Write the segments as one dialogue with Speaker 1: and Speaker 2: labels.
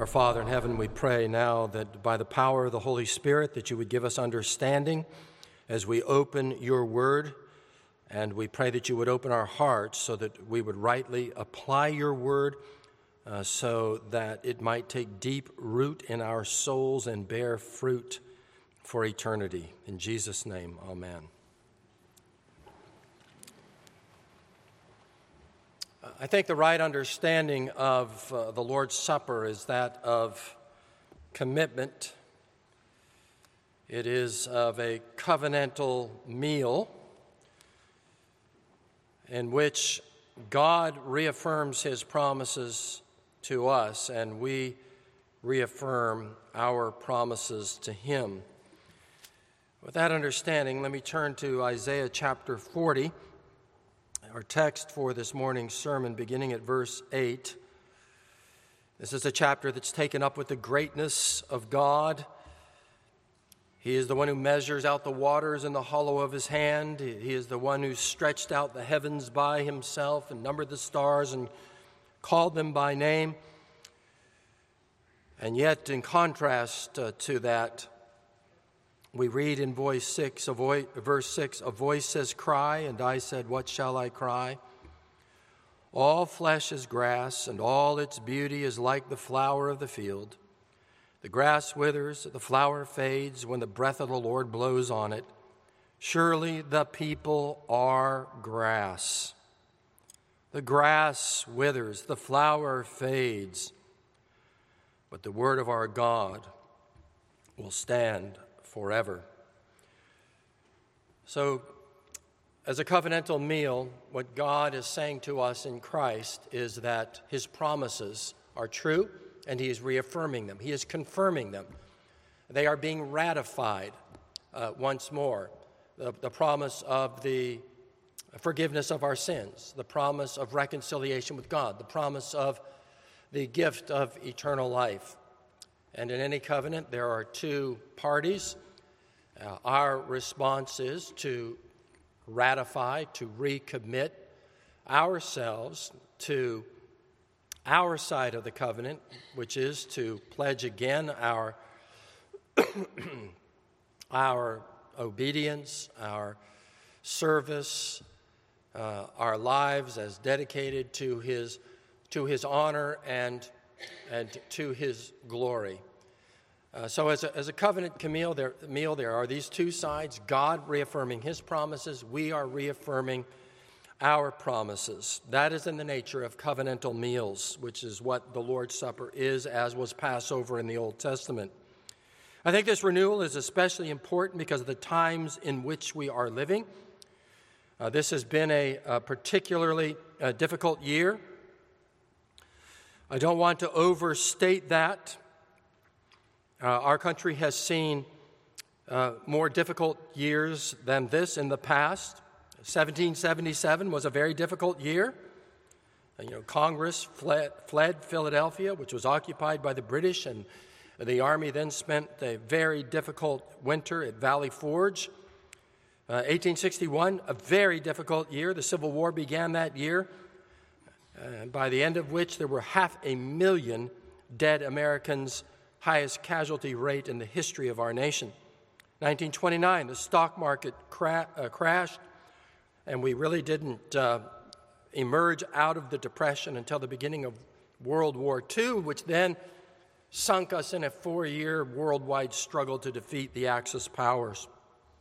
Speaker 1: Father in heaven, we pray now that by the power of the Holy Spirit that you would give us understanding as we open your word, and we pray that you would open our hearts so that we would rightly apply your word so that it might take deep root in our souls and bear fruit for eternity. In Jesus' name, amen. I think the right understanding of the Lord's Supper is that of commitment. It is of a covenantal meal in which God reaffirms his promises to us, and we reaffirm our promises to him. With that understanding, let me turn to Isaiah chapter 40. Our text for this morning's sermon, beginning at verse 8. This is a chapter that's taken up with the greatness of God. He is the one who measures out the waters in the hollow of his hand. He is the one who stretched out the heavens by himself and numbered the stars and called them by name. And yet, in contrast to that, we read in verse 6, a voice says, "Cry," and I said, "What shall I cry?" All flesh is grass, and all its beauty is like the flower of the field. The grass withers, the flower fades when the breath of the Lord blows on it. Surely the people are grass. The grass withers, the flower fades, but the word of our God will stand forever. So, as a covenantal meal, what God is saying to us in Christ is that his promises are true, and he is reaffirming them. He is confirming them. They are being ratified once more. The promise of the forgiveness of our sins, the promise of reconciliation with God, the promise of the gift of eternal life. And in any covenant, there are two parties. Our response is to ratify, to recommit ourselves to our side of the covenant, which is to pledge again our our obedience, our service, our lives as dedicated to his honor and to his glory. So as a covenant meal, there are these two sides, God reaffirming his promises, we are reaffirming our promises. That is in the nature of covenantal meals, which is what the Lord's Supper is, as was Passover in the Old Testament. I think this renewal is especially important because of the times in which we are living. This has been a particularly difficult year. I don't want to overstate that. Our country has seen more difficult years than this in the past. 1777 was a very difficult year. Congress fled Philadelphia, which was occupied by the British, and the Army then spent a very difficult winter at Valley Forge. 1861, a very difficult year. The Civil War began that year, by the end of which there were 500,000 dead Americans, highest casualty rate in the history of our nation. 1929, the stock market crashed, and we really didn't emerge out of the Depression until the beginning of World War II, which then sunk us in a 4-year worldwide struggle to defeat the Axis powers.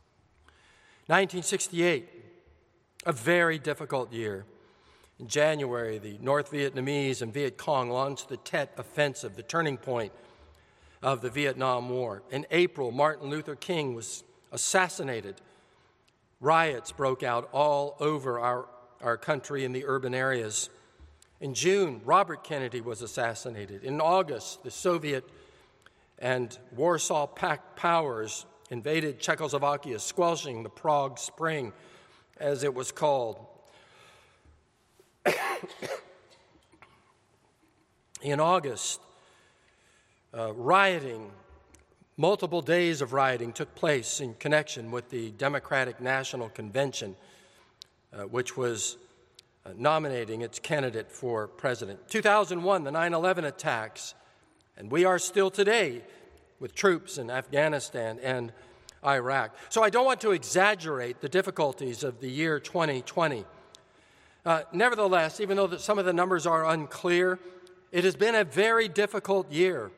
Speaker 1: 1968, a very difficult year. In January, the North Vietnamese and Viet Cong launched the Tet Offensive, the turning point of the Vietnam War. In April, Martin Luther King was assassinated. Riots broke out all over our country in the urban areas. In June, Robert Kennedy was assassinated. In August, the Soviet and Warsaw Pact powers invaded Czechoslovakia, squelching the Prague Spring, as it was called. In August, multiple days of rioting took place in connection with the Democratic National Convention, which was nominating its candidate for president. 2001, the 9/11 attacks And we are still today with troops in Afghanistan and Iraq. So I don't want to exaggerate the difficulties of the year 2020. Nevertheless, even though some of the numbers are unclear, it has been a very difficult year.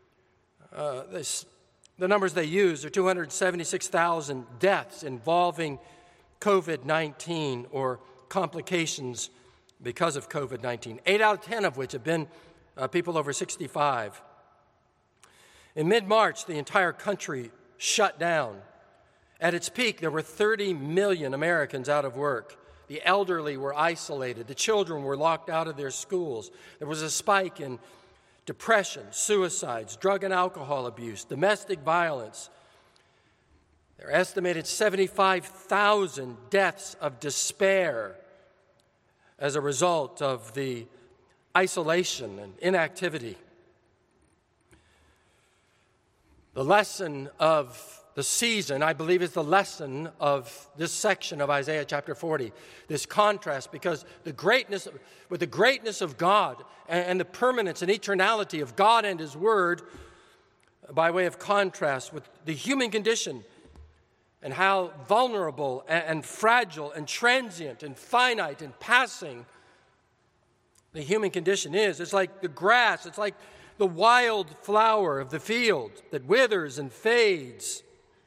Speaker 1: The numbers they use are 276,000 deaths involving COVID-19 or complications because of COVID-19, 8 out of 10 of which have been people over 65. In mid-March, the entire country shut down. At its peak, there were 30 million Americans out of work. The elderly were isolated. The children were locked out of their schools. There was a spike in depression, suicides, drug and alcohol abuse, domestic violence. There are estimated 75,000 deaths of despair as a result of the isolation and inactivity. The lesson of the season, I believe, is the lesson of this section of Isaiah chapter 40, this contrast, because with the greatness of God and the permanence and eternality of God and His Word, by way of contrast with the human condition and how vulnerable and fragile and transient and finite and passing the human condition is. It's like the grass, it's like the wild flower of the field that withers and fades.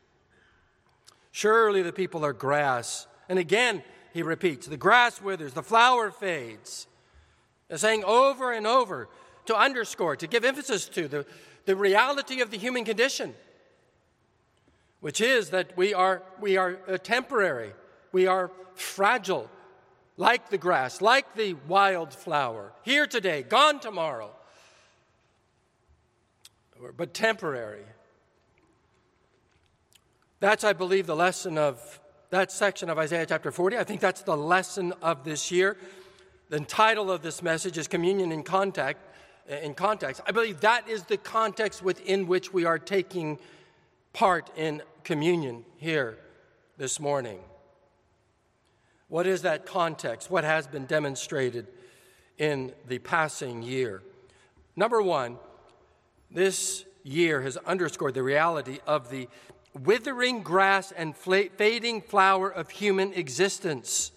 Speaker 1: Surely the people are grass. And again, he repeats, the grass withers, the flower fades. And saying over and over to underscore, to give emphasis to the reality of the human condition, which is that we are temporary, we are fragile, like the grass, like the wild flower, here today, gone tomorrow, but temporary. That's, I believe, the lesson of that section of Isaiah chapter 40. I think that's the lesson of this year. The title of this message is Communion in Context. I believe that is the context within which we are taking part in communion here this morning. What is that context? What has been demonstrated in the passing year? Number one, this year has underscored the reality of the withering grass and fading flower of human existence.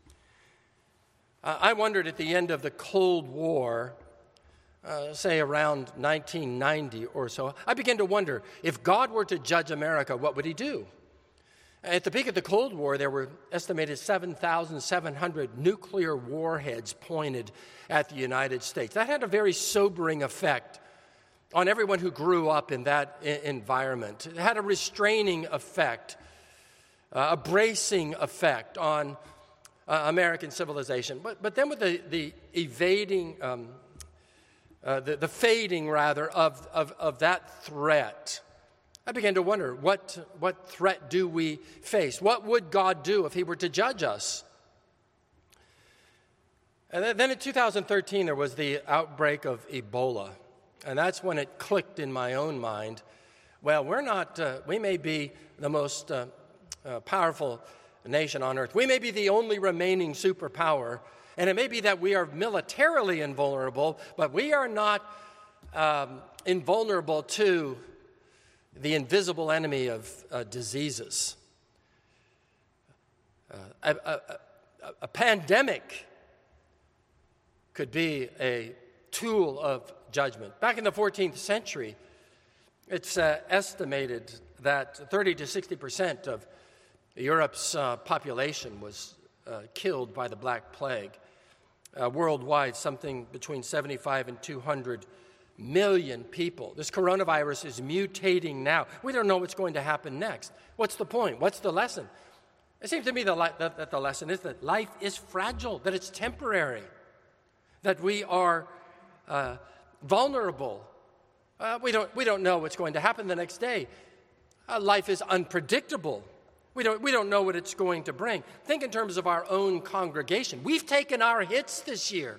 Speaker 1: I wondered at the end of the Cold War, say around 1990 or so, I began to wonder, if God were to judge America, what would He do? At the peak of the Cold War, there were estimated 7,700 nuclear warheads pointed at the United States. That had a very sobering effect on everyone who grew up in that environment. It had a restraining effect, a bracing effect on American civilization. But then with the evading, the fading rather of that threat, I began to wonder, what threat do we face? What would God do if He were to judge us? And then in 2013, there was the outbreak of Ebola. And that's when it clicked in my own mind. Well, we may be the most powerful nation on earth. We may be the only remaining superpower. And it may be that we are militarily invulnerable, but we are not invulnerable to the invisible enemy of diseases. A pandemic could be a tool of judgment. Back in the 14th century, it's estimated that 30 to 60% of Europe's population was killed by the Black Plague. Worldwide, something between 75 and 200 million people. This coronavirus is mutating now. We don't know what's going to happen next. What's the point? What's the lesson? It seems to me that the lesson is that life is fragile, that it's temporary, that we are vulnerable. We don't know what's going to happen the next day. Life is unpredictable. We don't know what it's going to bring. Think in terms of our own congregation. We've taken our hits this year.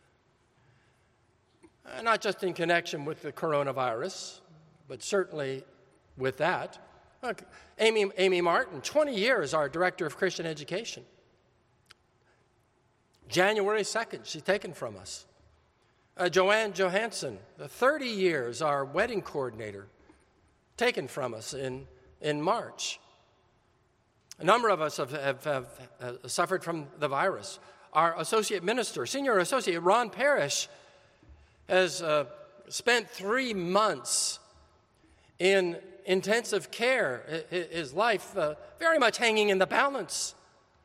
Speaker 1: Not just in connection with the coronavirus, but certainly with that. Look, Amy Martin, 20 years our Director of Christian Education. January 2nd, she's taken from us. Joanne Johansson, 30 years, our wedding coordinator, taken from us in March. A number of us have suffered from the virus. Our associate minister, senior associate Ron Parrish, has spent 3 months in intensive care, his life very much hanging in the balance.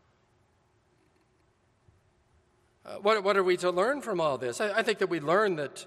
Speaker 1: What are we to learn from all this? I think that we learn that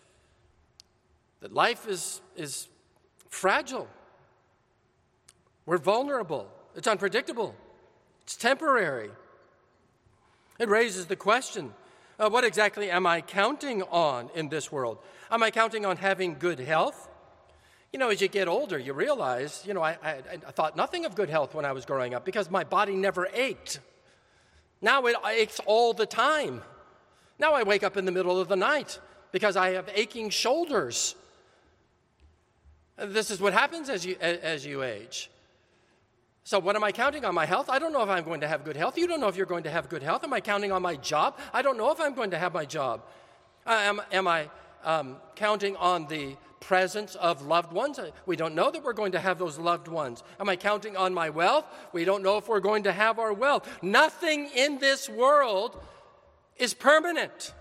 Speaker 1: life is fragile. We're vulnerable. It's unpredictable. It's temporary. It raises the question, what exactly am I counting on in this world? Am I counting on having good health? You know, as you get older, you realize, I thought nothing of good health when I was growing up because my body never ached. Now it aches all the time. Now I wake up in the middle of the night because I have aching shoulders. This is what happens as you age. So what am I counting on? My health? I don't know if I'm going to have good health. You don't know if you're going to have good health. Am I counting on my job? I don't know if I'm going to have my job. Am I counting on the presence of loved ones? We don't know that we're going to have those loved ones. Am I counting on my wealth? We don't know if we're going to have our wealth. Nothing in this world is permanent.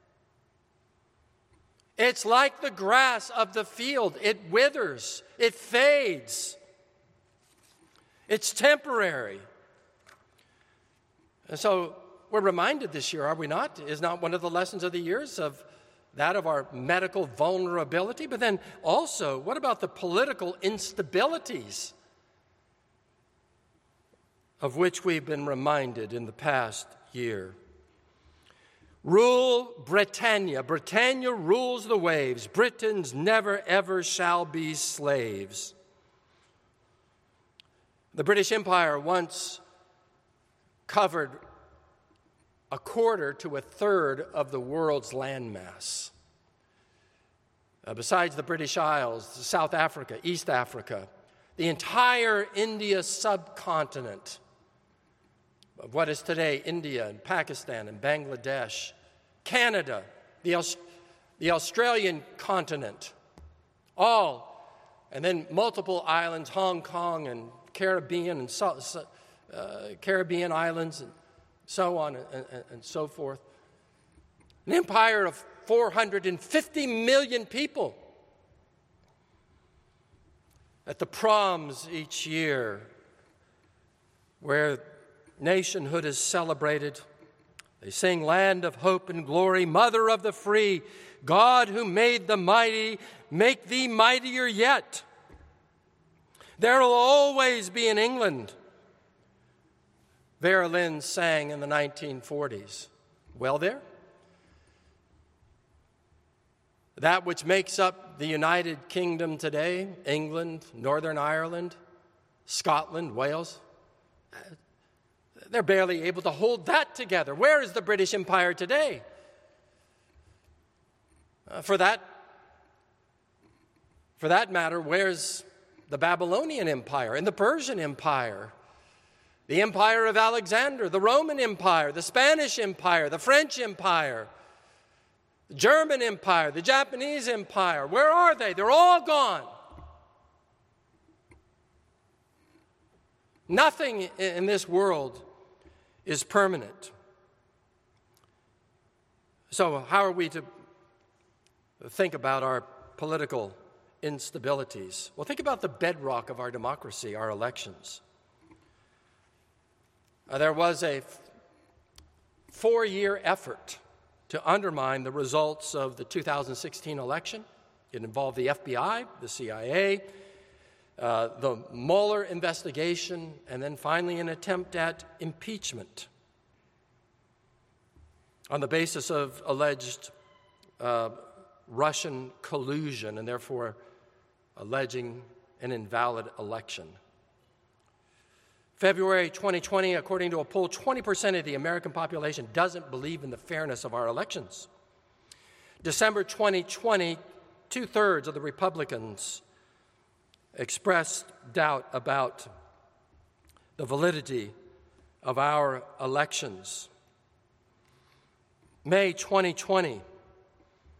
Speaker 1: It's like the grass of the field. It withers. It fades. It's temporary. And so we're reminded this year, are we not? Is not one of the lessons of the years of that of our medical vulnerability? But then also, what about the political instabilities of which we've been reminded in the past year? Rule Britannia. Britannia rules the waves. Britons never ever shall be slaves. The British Empire once covered a quarter to a third of the world's landmass. Besides the British Isles, South Africa, East Africa, the entire India subcontinent of what is today India and Pakistan and Bangladesh, Canada, the Australian continent, all, and then multiple islands, Hong Kong and Caribbean and Caribbean islands and so on and so forth. An empire of 450 million people. At the proms each year, where nationhood is celebrated, they sing Land of Hope and Glory, Mother of the Free, God who made the mighty, make thee mightier yet. There will always be an England, Vera Lynn sang in the 1940s. Well, there? That which makes up the United Kingdom today, England, Northern Ireland, Scotland, Wales, they're barely able to hold that together. Where is the British Empire today? For that matter, where's the Babylonian Empire and the Persian Empire, the Empire of Alexander, the Roman Empire, the Spanish Empire, the French Empire, the German Empire, the Japanese Empire? Where are they? They're all gone. Nothing in this world is permanent. So how are we to think about our political instabilities? Well, think about the bedrock of our democracy, our elections. There was a 4-year effort to undermine the results of the 2016 election. It involved the FBI, the CIA, the Mueller investigation, and then finally an attempt at impeachment on the basis of alleged Russian collusion and therefore alleging an invalid election. February 2020, according to a poll, 20% of the American population doesn't believe in the fairness of our elections. December 2020, 2/3 of the Republicans expressed doubt about the validity of our elections. May 2020,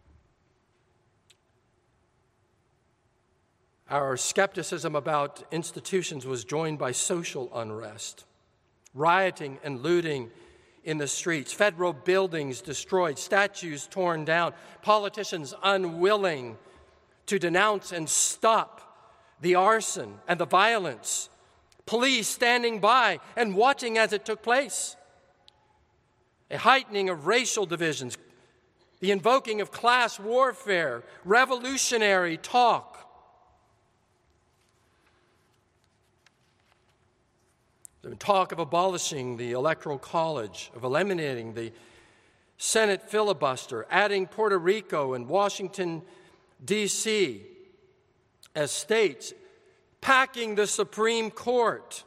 Speaker 1: Our skepticism about institutions was joined by social unrest, rioting and looting in the streets, federal buildings destroyed, statues torn down, politicians unwilling to denounce and stop the arson and the violence, police standing by and watching as it took place, a heightening of racial divisions, the invoking of class warfare, revolutionary talk. The talk of abolishing the Electoral College, of eliminating the Senate filibuster, adding Puerto Rico and Washington, D.C. as states, packing the Supreme Court.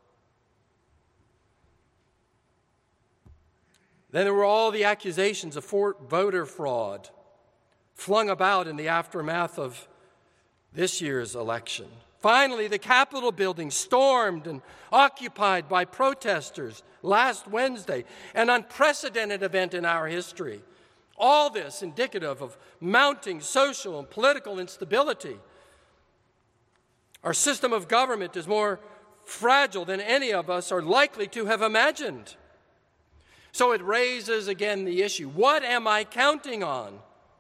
Speaker 1: Then there were all the accusations of voter fraud flung about in the aftermath of this year's election. Finally, the Capitol building stormed and occupied by protesters last Wednesday, an unprecedented event in our history. All this indicative of mounting social and political instability. Our system of government is more fragile than any of us are likely to have imagined. So it raises again the issue, what am I counting on?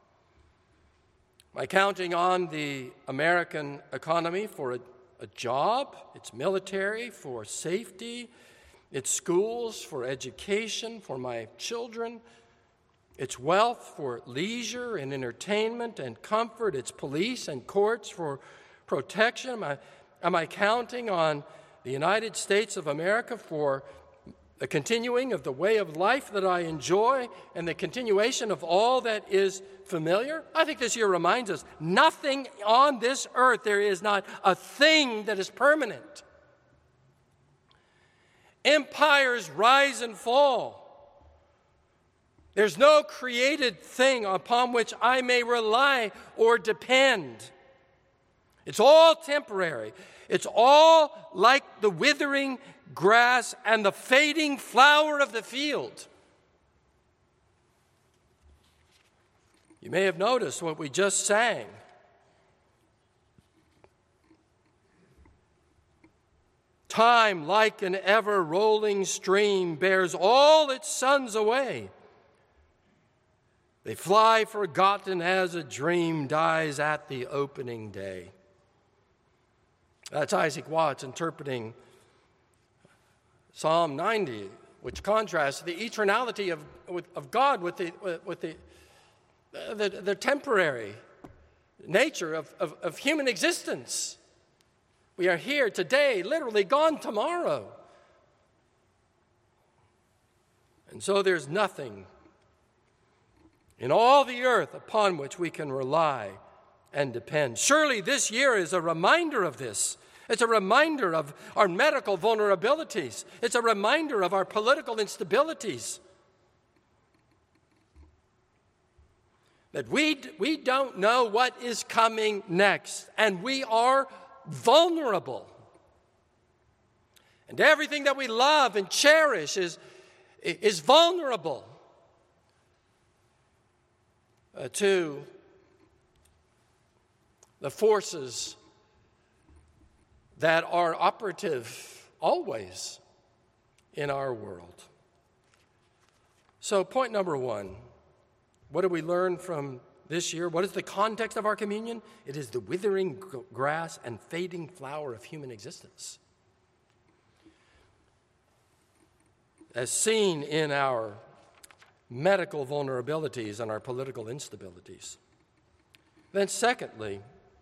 Speaker 1: Am I counting on the American economy for a job, its military, for safety, its schools, for education, for my children, its wealth for leisure and entertainment and comfort, its police and courts for protection? Am I counting on the United States of America for the continuing of the way of life that I enjoy and the continuation of all that is familiar? I think this year reminds us, nothing on this earth, there is not a thing that is permanent. Empires rise and fall. There's no created thing upon which I may rely or depend. It's all temporary. It's all like the withering grass and the fading flower of the field. You may have noticed what we just sang. Time, like an ever-rolling stream, bears all its sons away. They fly forgotten as a dream dies at the opening day. That's Isaac Watts interpreting Psalm 90, which contrasts the eternality of God with the temporary nature of human existence. We are here today, literally gone tomorrow. And so there's nothing in all the earth upon which we can rely and depend. Surely this year is a reminder of this. It's a reminder of our medical vulnerabilities. It's a reminder of our political instabilities. That we don't know what is coming next, and we are vulnerable. And everything that we love and cherish is vulnerable to the forces that are operative always in our world. So point number one, what do we learn from this year? What is the context of our communion? It is the withering grass and fading flower of human existence. As seen in our medical vulnerabilities and our political instabilities. Then secondly,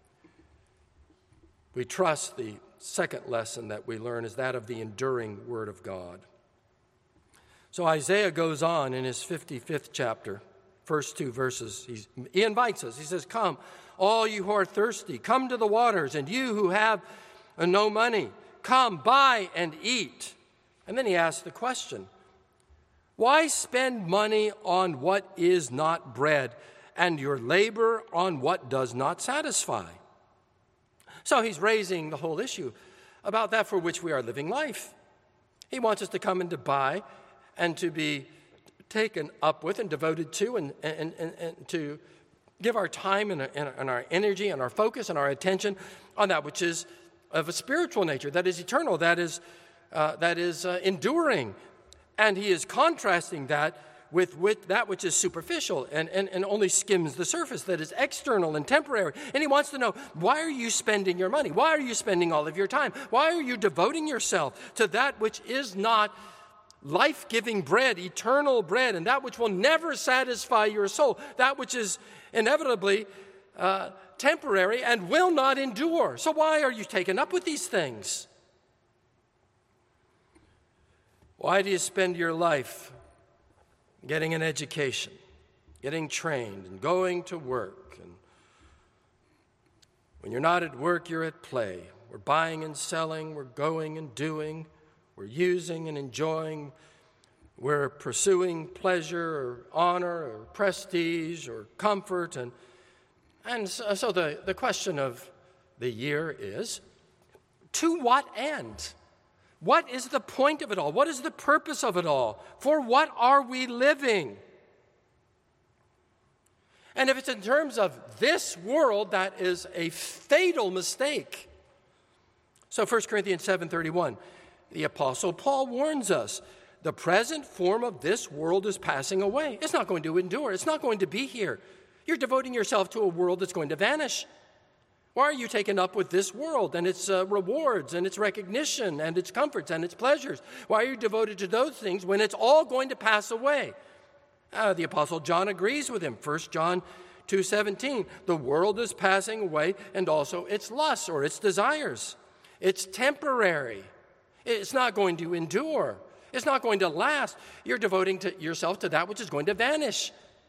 Speaker 1: we trust the second lesson that we learn is that of the enduring Word of God. So Isaiah goes on in his 55th chapter, first two verses. He invites us. He says, "Come, all you who are thirsty, come to the waters, and you who have no money, come, buy and eat." And then he asks the question, why spend money on what is not bread, and your labor on what does not satisfy? So he's raising the whole issue about that for which we are living life. He wants us to come and to buy and to be taken up with and devoted to and to give our time and our energy and our focus and our attention on that which is of a spiritual nature, that is eternal, that is enduring. And he is contrasting that with that which is superficial and only skims the surface, that is external and temporary. And he wants to know, why are you spending your money? Why are you spending all of your time? Why are you devoting yourself to that which is not life-giving bread, eternal bread, and that which will never satisfy your soul, that which is inevitably temporary and will not endure? So why are you taken up with these things? Why do you spend your life getting an education, getting trained, and going to work? And when you're not at work, you're at play. We're buying and selling, we're going and doing, we're using and enjoying, we're pursuing pleasure or honor or prestige or comfort. And so the question of the year is, to what end? What is the point of it all? What is the purpose of it all? For what are we living? And if it's in terms of this world, that is a fatal mistake. So 1 Corinthians 7:31, the Apostle Paul warns us, the present form of this world is passing away. It's not going to endure. It's not going to be here. You're devoting yourself to a world that's going to vanish. Why are you taken up with this world and its rewards and its recognition and its comforts and its pleasures? Why are you devoted to those things when it's all going to pass away? The Apostle John agrees with him. 1 John 2:17, the world is passing away and also its lusts or its desires. It's temporary. It's not going to endure. It's not going to last. You're devoting yourself to that which is going to vanish.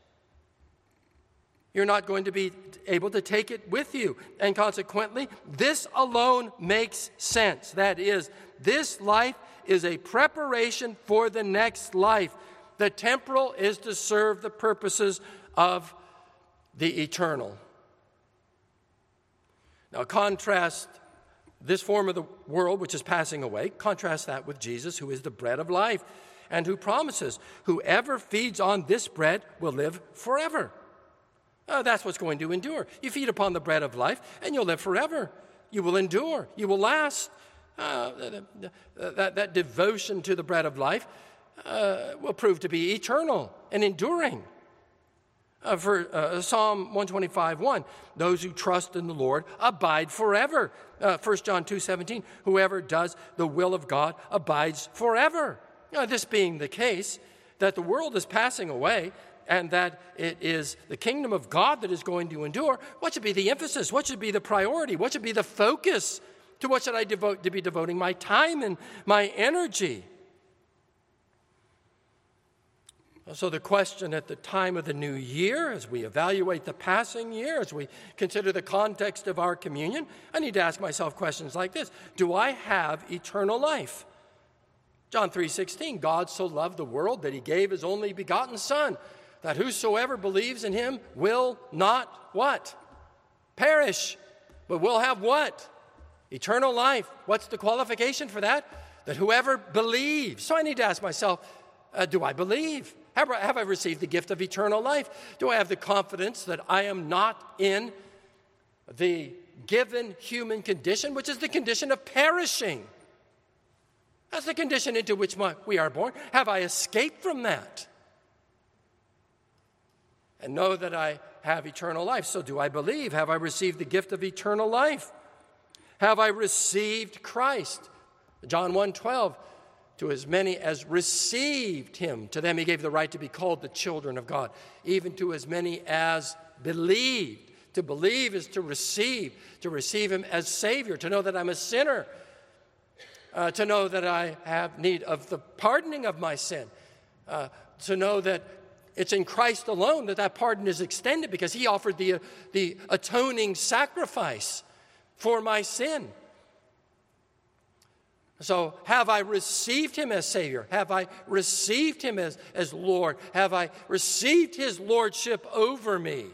Speaker 1: You're not going to be able to take it with you. And consequently, this alone makes sense. That is, this life is a preparation for the next life. The temporal is to serve the purposes of the eternal. Now contrast this form of the world which is passing away, contrast that with Jesus, who is the bread of life and who promises, whoever feeds on this bread will live forever. That's what's going to endure. You feed upon the bread of life, and you'll live forever. You will endure. You will last. That devotion to the bread of life will prove to be eternal and enduring. For Psalm 125:1, those who trust in the Lord abide forever. 1 John 2:17, whoever does the will of God abides forever. This being the case, that the world is passing away, and that it is the kingdom of God that is going to endure, what should be the emphasis? What should be the priority? What should be the focus? To what should I be devoting my time and my energy? So the question at the time of the new year, as we evaluate the passing year, as we consider the context of our communion, I need to ask myself questions like this. Do I have eternal life? John 3:16, God so loved the world that he gave his only begotten Son, that whosoever believes in him will not what? Perish, but will have what? Eternal life. What's the qualification for that? That whoever believes. So I need to ask myself, do I believe? Have I received the gift of eternal life? Do I have the confidence that I am not in the given human condition, which is the condition of perishing? That's the condition into which we are born. Have I escaped from that? And know that I have eternal life. So do I believe? Have I received the gift of eternal life? Have I received Christ? John 1:12, to as many as received him, to them he gave the right to be called the children of God, even to as many as believed. To believe is to receive him as Savior, to know that I'm a sinner, to know that I have need of the pardoning of my sin, to know that it's in Christ alone that pardon is extended because he offered the atoning sacrifice for my sin. So have I received him as Savior? Have I received him as Lord? Have I received his lordship over me?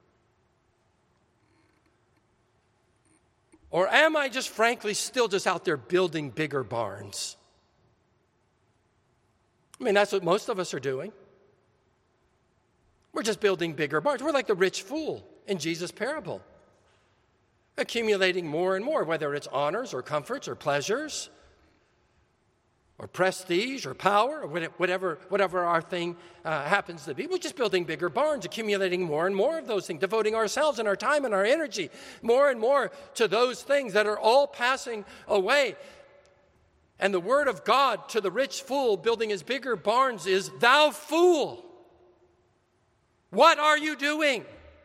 Speaker 1: Or am I just frankly still just out there building bigger barns? I mean, that's what most of us are doing. We're just building bigger barns. We're like the rich fool in Jesus' parable, accumulating more and more, whether it's honors or comforts or pleasures or prestige or power or whatever our thing happens to be. We're just building bigger barns, accumulating more and more of those things, devoting ourselves and our time and our energy more and more to those things that are all passing away. And the word of God to the rich fool building his bigger barns is, "Thou fool, what are you doing?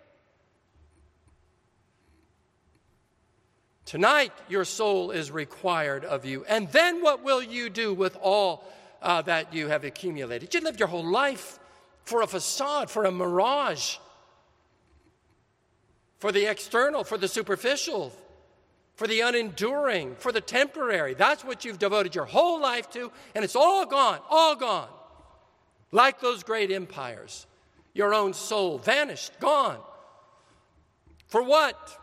Speaker 1: Tonight your soul is required of you. And then what will you do with all that you have accumulated?" You lived your whole life for a facade, for a mirage, for the external, for the superficial, for the unenduring, for the temporary. That's what you've devoted your whole life to, and it's all gone, all gone. Like those great empires. Your own soul vanished, gone. For what?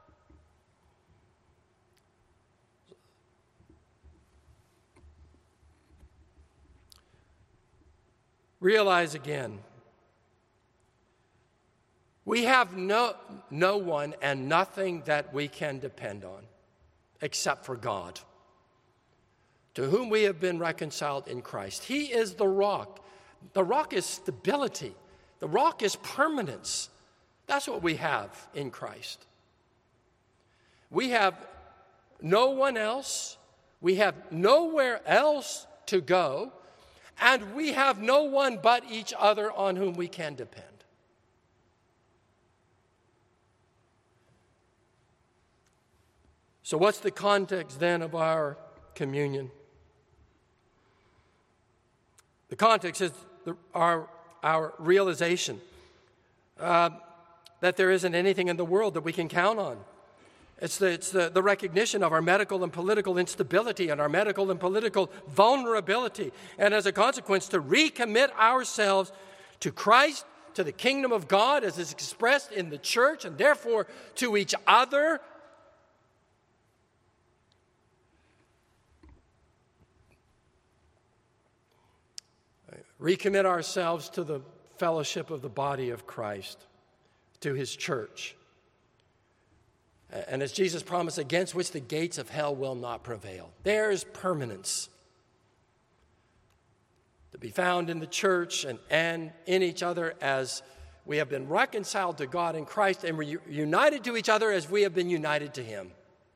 Speaker 1: Realize again, we have no one and nothing that we can depend on except for God, to whom we have been reconciled in Christ. He is the rock. The rock is stability. The rock is permanence. That's what we have in Christ. We have no one else. We have nowhere else to go. And we have no one but each other on whom we can depend. So what's the context then of our communion? The context is our realization that there isn't anything in the world that we can count on. It's the recognition of our medical and political instability and our medical and political vulnerability. And as a consequence, to recommit ourselves to Christ, to the kingdom of God as is expressed in the church, and therefore to each other. Recommit ourselves to the fellowship of the body of Christ, to his church. And as Jesus promised, against which the gates of hell will not prevail. There is permanence to be found in the church and in each other as we have been reconciled to God in Christ and we're united to each other as we have been united to him.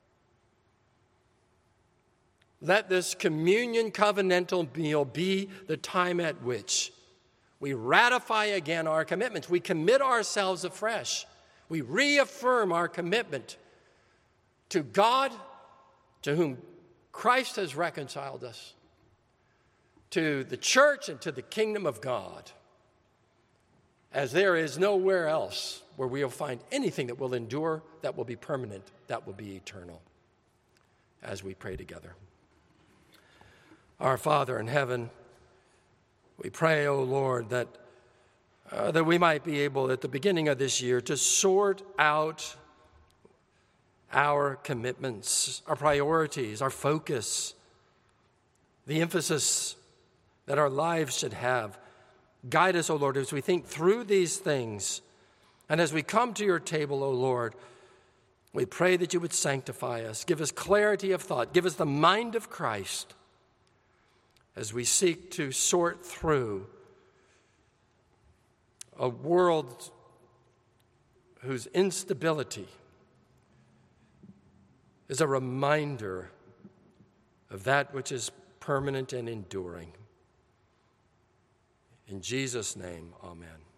Speaker 1: Let this communion covenantal meal be the time at which we ratify again our commitments. We commit ourselves afresh. We reaffirm our commitment to God, to whom Christ has reconciled us, to the church and to the kingdom of God, as there is nowhere else where we will find anything that will endure, that will be permanent, that will be eternal. As we pray together. Our Father in heaven, we pray, O Lord, that we might be able at the beginning of this year to sort out our commitments, our priorities, our focus, the emphasis that our lives should have. Guide us, O Lord, as we think through these things. And as we come to your table, O Lord, we pray that you would sanctify us, give us clarity of thought, give us the mind of Christ as we seek to sort through a world whose instability is a reminder of that which is permanent and enduring. In Jesus' name, amen.